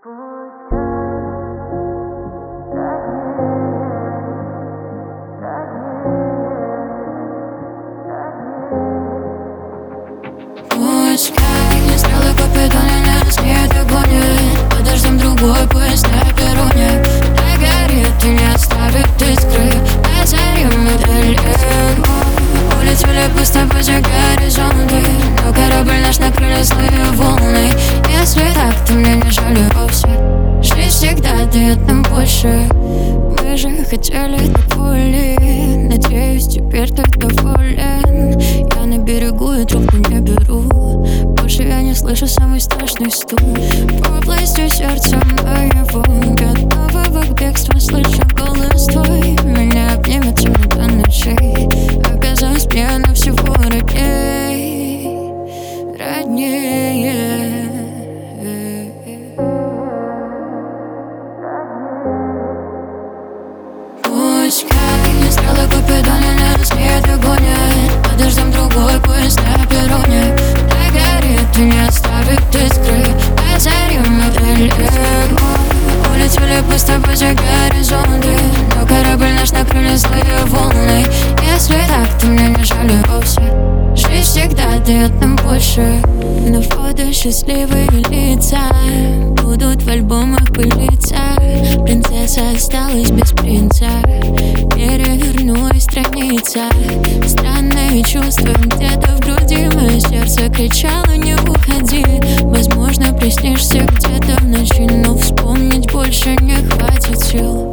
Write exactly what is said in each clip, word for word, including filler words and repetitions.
Пускай стрелы купидона нас не догонят, подождем другой поезд на перроне. Догорит и не оставит искры, озарим мы далеко. Улетели пусто пути горизонты, но корабль наш накрыли злые волны. Если так, то мне не жаль вовсе, жизнь всегда дает нам больше. Мы же хотели до боли, надеюсь, теперь ты доволен. Я на берегу и трубку не беру, больше я не слышу самый страшный стук. Областью сердца моего, готового к бегству, слышу голос твой. Меня обнимет темнота ночей, оказалось мне она всего родней, роднее. Пускай стрелы купидона нас не догонят, подождем другой поезд на перроне. Догорит и не оставит искры, озарим мы далеко. Улетели пусто пути горизонты, но корабль наш накрыли злые волны. Если так, то мне не жаль вовсе, жизнь всегда дает нам больше. На фото счастливые лица будут в альбомах пылиться. Принцесса осталась без принца, перевернулась страница. Странное чувство где-то в груди, мое сердце кричало: не уходи. Возможно, приснишься где-то в ночи, но вспомнить больше не хватит сил.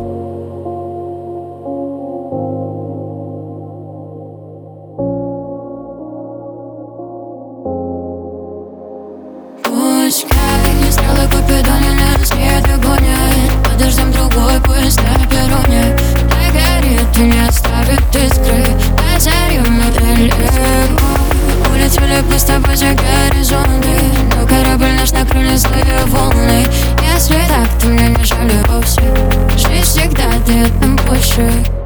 Пускай стрелы купидона нас не догонят, подождем другой поезд на перроне. Догорит и не оставит искры, озарим мы далеко. Улетели пусто пути горизонты, но корабль наш накрыли злые волны. Если так, то мне не жаль вовсе, жизнь всегда дает нам больше.